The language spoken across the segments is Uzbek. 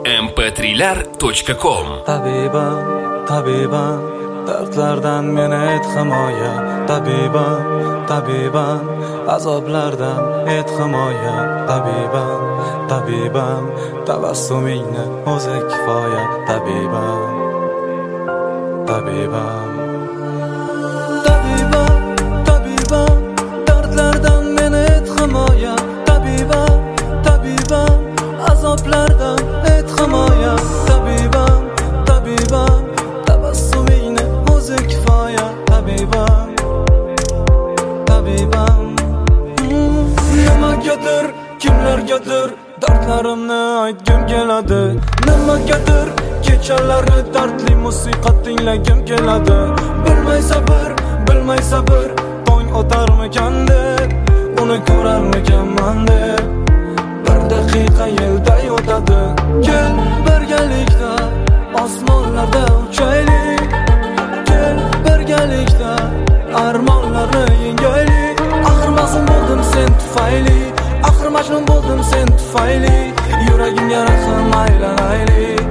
mp3lar.com. Tabibam, tabibam, dardlardan meni et himoya. Tabibam, tabibam, azoblardan et himoya. Tabibam, tabibam, tabassumingni o'zi kifoya. Tabibam, tabibam, tabibam, tabibam, dardlardan meni et himoya. Tabibam, tabibam, azoblardan et himoya. Tabibam, tabibam, tabassumingni o'zi kifoya. Tabibam, tabibam, nimagadir, kimlargadir dardlarimni aytgim keladi. Nimagadir kechalarni dardli musiqa tinglagim keladi. Bilmay sabr, tong o'tarmikan deb, uni ko'rarmikanman deb. Bir daqiqa yilday o'tadi. Kel birgalikda osmonlarda uchaylik. Kel birgalikda armonlarni yengaylik. Axir mazlum bo'ldim sen tufayli, axir majnun bo'ldim sen tufayli. Yuragimga rahim aylanaylik.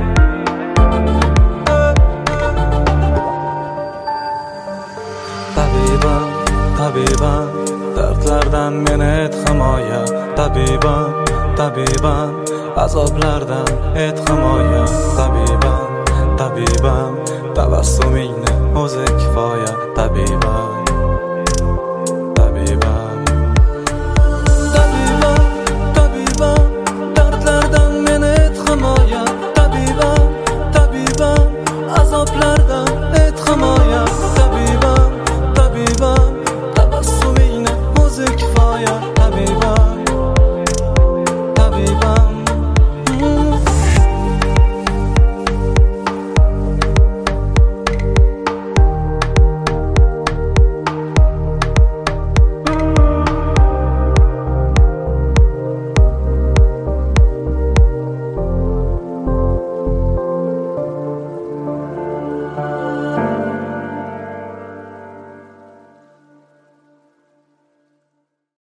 Tabibam, tabibam, dardlardan meni et himoya. Tabibam, tabibam, azoblardan et himoya. Tabibam, tabibam, tabassumingni o'zi kifoya. Tabibam.